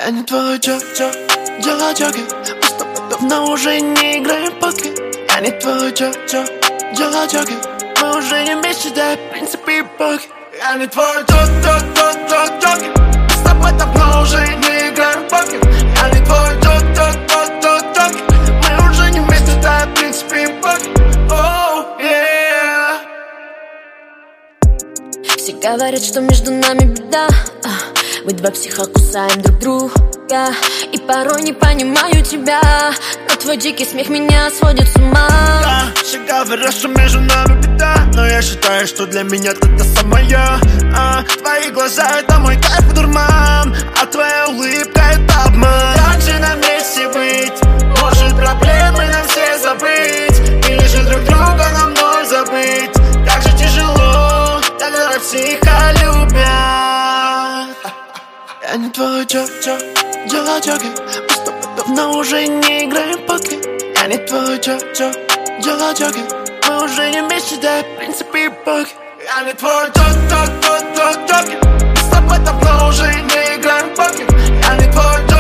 Я не твой дела джоги. Мы с тобой давно уже не играем в покер. Я не твой дела джоги. Мы уже не вместе, да и в принципе покер. Я не твой джоги. Мы с тобой давно уже не играем в покер. Я не твой джоги. Мы уже не вместе, да и в принципе покер. Oh, yeah. Все говорят, что между нами беда. Мы два психа кусаем друг друга. И порой не понимаю тебя, но твой дикий смех меня сводит с ума. Все говорят, что между нами беда, но я считаю, что для меня ты та самая. Твои глаза — это мой кайф и дурман, а твоя улыбка — это обман. Как же нам вместе быть? Может, проблемы нам все забыть? Или же друг друга нам вновь забыть? Как же тяжело, когда психа любят. Я не твой дела джоги. Мы с тобой давно уже не играем в покер. Я не твой дела джоги. Мы уже не вместе, да и в принципе покер. Я не твой джоги. Мы с тобой давно уже не играем в покер. Я не твой